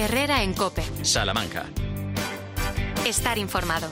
Herrera en COPE. Salamanca. Estar informado.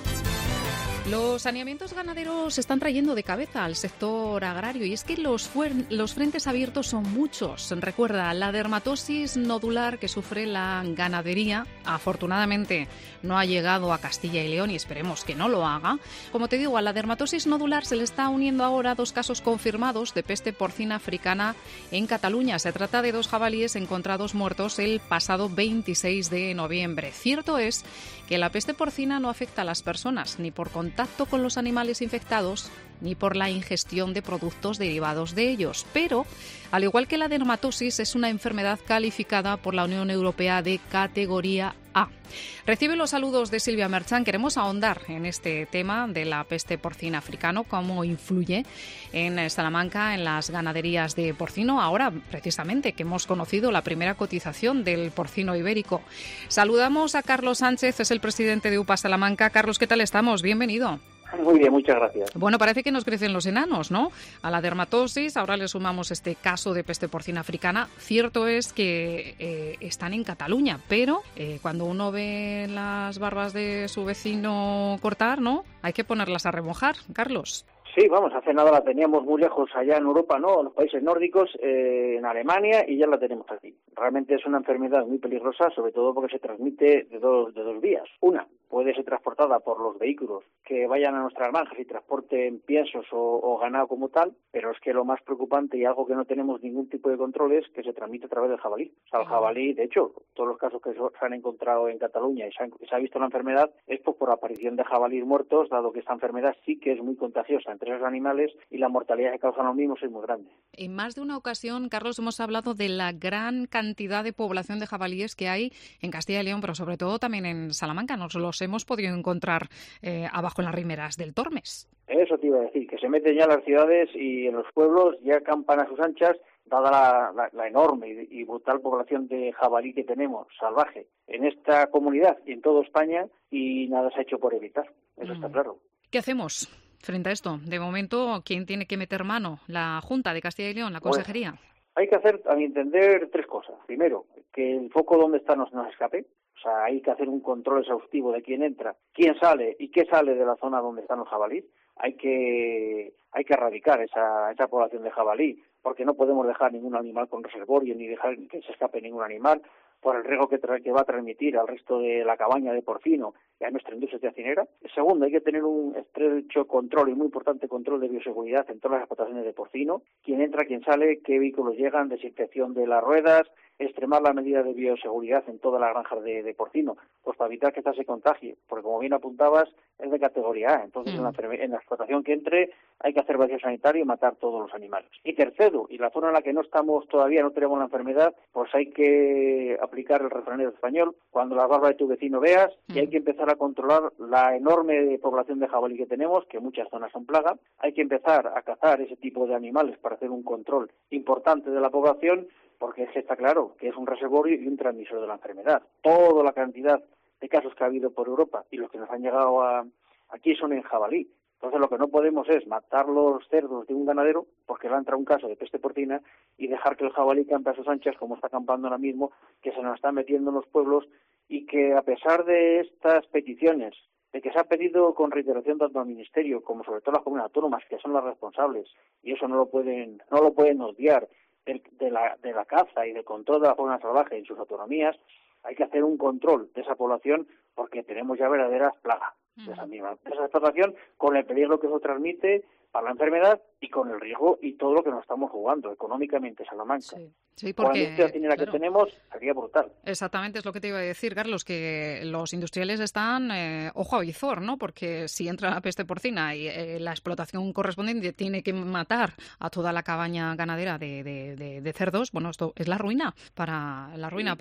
Los saneamientos ganaderos se están trayendo de cabeza al sector agrario y es que los frentes abiertos son muchos. Recuerda, la dermatosis nodular que sufre la ganadería, afortunadamente no ha llegado a Castilla y León y esperemos que no lo haga. Como te digo, a la dermatosis nodular se le está uniendo ahora 2 casos confirmados de peste porcina africana en Cataluña. Se trata de 2 jabalíes encontrados muertos el pasado 26 de noviembre. Cierto es que la peste porcina no afecta a las personas ni por contacto con los animales infectados ni por la ingestión de productos derivados de ellos. Pero, al igual que la dermatosis, es una enfermedad calificada por la Unión Europea de categoría A. Recibe los saludos de Silvia Merchán. Queremos ahondar en este tema de la peste porcina africana, cómo influye en Salamanca, en las ganaderías de porcino, ahora precisamente que hemos conocido la primera cotización del porcino ibérico. Saludamos a Carlos Sánchez, es el presidente de UPA Salamanca. Carlos, ¿qué tal estamos? Bienvenido. Muy bien, muchas gracias. Bueno, parece que nos crecen los enanos, ¿no? A la dermatosis, ahora le sumamos este caso de peste porcina africana. Cierto es que están en Cataluña, pero cuando uno ve las barbas de su vecino cortar, ¿no? Hay que ponerlas a remojar, Carlos. Sí, vamos, hace nada la teníamos muy lejos allá en Europa, ¿no? En los países nórdicos, en Alemania, y ya la tenemos aquí. Realmente es una enfermedad muy peligrosa, sobre todo porque se transmite de dos vías. Una, puede ser transportada por los vehículos que vayan a nuestras granjas y transporten piensos o ganado como tal, pero es que lo más preocupante y algo que no tenemos ningún tipo de control es que se transmite a través del jabalí. O sea, el jabalí, de hecho, todos los casos que se han encontrado en Cataluña y se ha visto la enfermedad es por aparición de jabalíes muertos, dado que esta enfermedad sí que es muy contagiosa entre esos animales y la mortalidad que causan los mismos es muy grande. En más de una ocasión, Carlos, hemos hablado de la gran cantidad de población de jabalíes que hay en Castilla y León, pero sobre todo también en Salamanca. Nos los hemos podido encontrar abajo en las rimeras del Tormes. Eso te iba a decir, que se meten ya en las ciudades y en los pueblos, ya acampan a sus anchas, dada la enorme y brutal población de jabalí que tenemos, salvaje, en esta comunidad y en toda España, y nada se ha hecho por evitar, eso está claro. ¿Qué hacemos frente a esto? De momento, ¿quién tiene que meter mano? ¿La Junta de Castilla y León, la Consejería? Hay que hacer, a mi entender, 3 cosas. Primero, que el foco donde está no escape. O sea, hay que hacer un control exhaustivo de quién entra, quién sale y qué sale de la zona donde están los jabalíes. Hay que erradicar esa población de jabalí, porque no podemos dejar ningún animal con reservorio ni dejar que se escape ningún animal por el riesgo que va a transmitir al resto de la cabaña de porcino y a nuestra industria teacinera. Segundo, hay que tener un estrecho control y muy importante control de bioseguridad en todas las explotaciones de porcino. Quién entra, quién sale, qué vehículos llegan, desinfección de las ruedas, extremar la medida de bioseguridad en todas las granjas de porcino, pues para evitar que esta se contagie, porque como bien apuntabas, es de categoría A, entonces en la explotación que entre hay que hacer vacío sanitario y matar todos los animales. Y tercero, y la zona en la que no estamos todavía, no tenemos la enfermedad, pues hay que aplicar el refranero español, cuando la barba de tu vecino veas, y hay que empezar a controlar la enorme población de jabalí que tenemos, que muchas zonas son plaga, hay que empezar a cazar ese tipo de animales para hacer un control importante de la población, porque es que está claro que es un reservorio y un transmisor de la enfermedad. Toda la cantidad de casos que ha habido por Europa y los que nos han llegado aquí son en jabalí. Entonces lo que no podemos es matar los cerdos de un ganadero porque le ha entrado un caso de peste porcina y dejar que el jabalí campe a sus anchas como está campando ahora mismo, que se nos está metiendo en los pueblos y que a pesar de estas peticiones, de que se ha pedido con reiteración tanto al Ministerio como sobre todo las comunidades autónomas, que son las responsables, y eso no lo pueden obviar, de la caza y del control de la fauna salvaje en sus autonomías, hay que hacer un control de esa población porque tenemos ya verdaderas plagas de esa explotación, con el peligro que eso transmite para la enfermedad y con el riesgo y todo lo que nos estamos jugando económicamente Salamanca. Sí, con la industria teacinera claro, que tenemos sería brutal. Exactamente, es lo que te iba a decir, Carlos, que los industriales están ojo a visor, ¿no? Porque si entra la peste porcina y la explotación correspondiente tiene que matar a toda la cabaña ganadera de cerdos, bueno, esto es la ruina para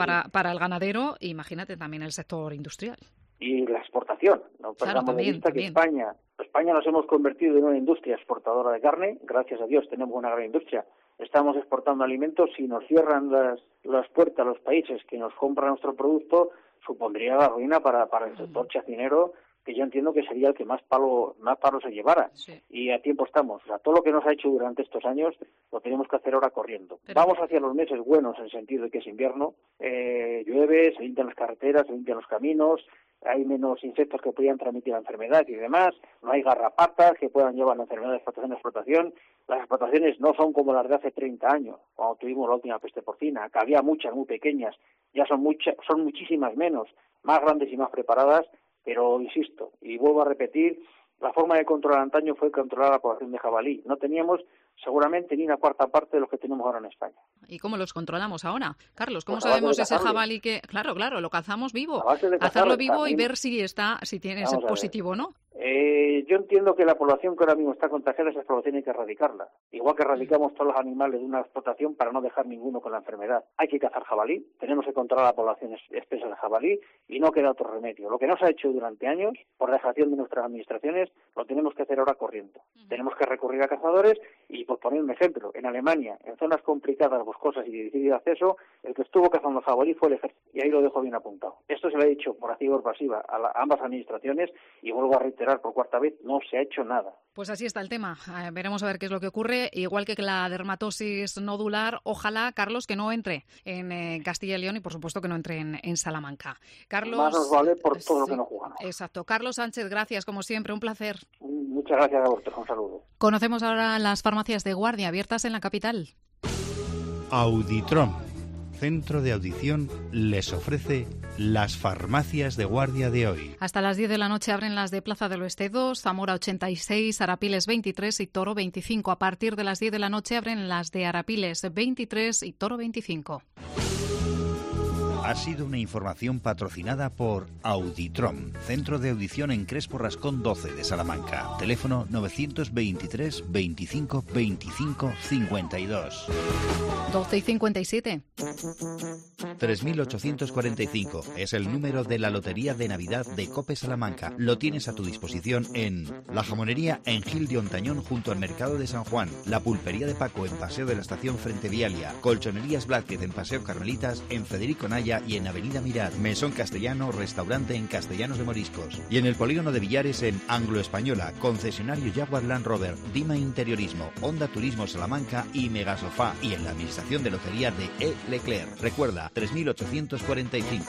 el ganadero, imagínate también el sector industrial. Y la exportación, no perdamos de vista que España nos hemos convertido en una industria exportadora de carne, gracias a Dios tenemos una gran industria, estamos exportando alimentos, si nos cierran las puertas a los países que nos compran nuestro producto, supondría la ruina para el sector chacinero que yo entiendo que sería el que más palo se llevara. Sí. Y a tiempo estamos. O sea, todo lo que nos ha hecho durante estos años lo tenemos que hacer ahora corriendo. Pero... Vamos hacia los meses buenos en el sentido de que es invierno, llueve, se limpian las carreteras, se limpian los caminos, hay menos insectos que puedan transmitir la enfermedad y demás, no hay garrapatas que puedan llevar la enfermedad de explotación a explotación. Las explotaciones no son como las de hace 30 años, cuando tuvimos la última peste porcina, que había muchas muy pequeñas, ya son muchísimas menos, más grandes y más preparadas, pero insisto, y vuelvo a repetir, la forma de controlar antaño fue controlar la población de jabalí. No teníamos seguramente ni una cuarta parte de los que tenemos ahora en España. ¿Y cómo los controlamos ahora? Carlos, ¿cómo Pues sabemos ese jabalí que... Claro, lo cazamos vivo. Hacerlo vivo y ver si tiene ese positivo o no. Yo entiendo que la población que ahora mismo está contagiada, esa población hay que erradicarla. Igual que erradicamos todos los animales de una explotación para no dejar ninguno con la enfermedad. Hay que cazar jabalí, tenemos que controlar la población espesa de jabalí y no queda otro remedio. Lo que no se ha hecho durante años, por dejación de nuestras administraciones, lo tenemos que hacer ahora corriendo. Tenemos que recurrir a cazadores y, por poner un ejemplo, en Alemania, en zonas complicadas, boscosas y de difícil acceso, el que estuvo cazando jabalí fue el ejército. Y ahí lo dejo bien apuntado. Esto se lo he dicho por activa o pasiva a ambas administraciones y vuelvo a reiterar por cuarta vez, no se ha hecho nada. Pues así está el tema. Veremos a ver qué es lo que ocurre. Igual que la dermatosis nodular, ojalá, Carlos, que no entre en Castilla y León y, por supuesto, que no entre en Salamanca. Carlos, más nos vale por todo lo que no jugamos. Exacto. Carlos Sánchez, gracias, como siempre, un placer. Muchas gracias a vosotros, un saludo. Conocemos ahora las farmacias de guardia abiertas en la capital. Auditrom, centro de audición, les ofrece las farmacias de guardia de hoy. Hasta las 10 de la noche abren las de Plaza del Oeste 2, Zamora 86, Arapiles 23 y Toro 25. A partir de las 10 de la noche abren las de Arapiles 23 y Toro 25. Ha sido una información patrocinada por Auditrom, centro de audición en Crespo Rascón 12 de Salamanca. Teléfono 923 25 25 52. 12 y 57. 3845 es el número de la Lotería de Navidad de Cope Salamanca. Lo tienes a tu disposición en La Jamonería en Gil de Ontañón junto al Mercado de San Juan, La Pulpería de Paco en Paseo de la Estación frente Vialia, Colchonerías Blázquez en Paseo Carmelitas, en Federico Naya y en Avenida Mirar, Mesón Castellano, restaurante en Castellanos de Moriscos. Y en el Polígono de Villares en Anglo Española, concesionario Jaguar Land Rover, Dima Interiorismo, Honda Turismo Salamanca y Megasofá. Y en la administración de lotería de E. Leclerc. Recuerda, 3845.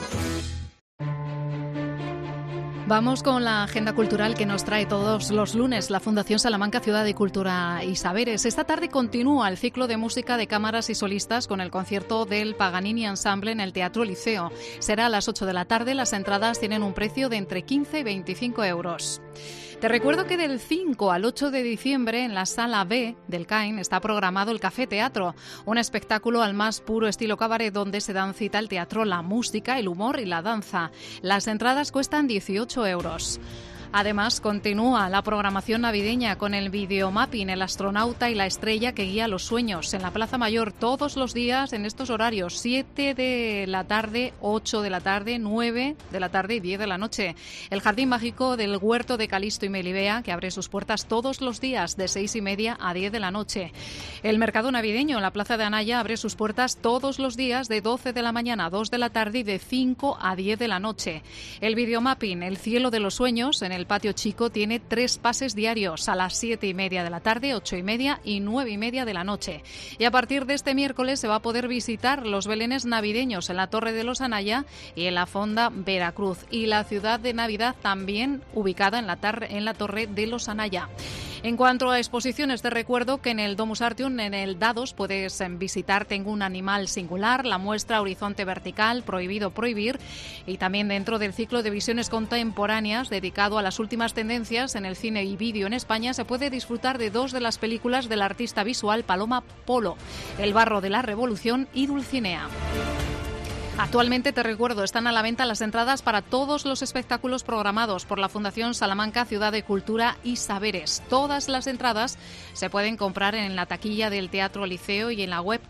Vamos con la agenda cultural que nos trae todos los lunes la Fundación Salamanca Ciudad de Cultura y Saberes. Esta tarde continúa el ciclo de música de cámaras y solistas con el concierto del Paganini Ensemble en el Teatro Liceo. Será a las 8 de la tarde. Las entradas tienen un precio de entre 15 y 25 euros. Te recuerdo que del 5 al 8 de diciembre en la Sala B del CAIN está programado el Café Teatro, un espectáculo al más puro estilo cabaret donde se dan cita el teatro, la música, el humor y la danza. Las entradas cuestan 18 euros. Además, continúa la programación navideña con el videomapping, el astronauta y la estrella que guía los sueños en la Plaza Mayor todos los días en estos horarios, 7 de la tarde, 8 de la tarde, 9 de la tarde y 10 de la noche. El Jardín Mágico del Huerto de Calisto y Melibea, que abre sus puertas todos los días de 6:30 a 10 de la noche. El Mercado Navideño en la Plaza de Anaya abre sus puertas todos los días de 12 de la mañana a 2 de la tarde y de 5 a 10 de la noche. El videomapping, el Cielo de los Sueños, en el Patio Chico tiene 3 pases diarios a las 7:30 de la tarde, 8:30 y 9:30 de la noche. Y a partir de este miércoles se va a poder visitar los belenes navideños en la Torre de los Anaya y en la Fonda Veracruz. Y la ciudad de Navidad también ubicada en la Torre de los Anaya. En cuanto a exposiciones, te recuerdo que en el Domus Artium, en el Dados, puedes visitar Tengo un animal singular, la muestra Horizonte Vertical, Prohibido prohibir, y también dentro del ciclo de visiones contemporáneas dedicado a las últimas tendencias en el cine y vídeo en España, se puede disfrutar de 2 de las películas del artista visual Paloma Polo, El barro de la revolución y Dulcinea. Actualmente, te recuerdo, están a la venta las entradas para todos los espectáculos programados por la Fundación Salamanca Ciudad de Cultura y Saberes. Todas las entradas se pueden comprar en la taquilla del Teatro Liceo y en la web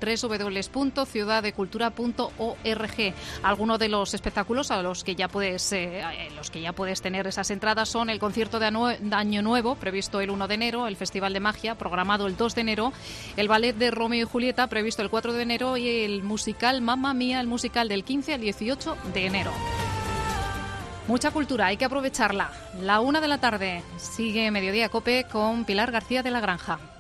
www.ciudaddecultura.org. Algunos de los espectáculos a los que ya puedes tener esas entradas son el concierto de Año Nuevo, previsto el 1 de enero, el Festival de Magia, programado el 2 de enero, el ballet de Romeo y Julieta, previsto el 4 de enero, y el musical Mamma Mía, el musical del 15 al 18 de enero. Mucha cultura, hay que aprovecharla. La 1 de la tarde sigue Mediodía Cope con Pilar García de la Granja.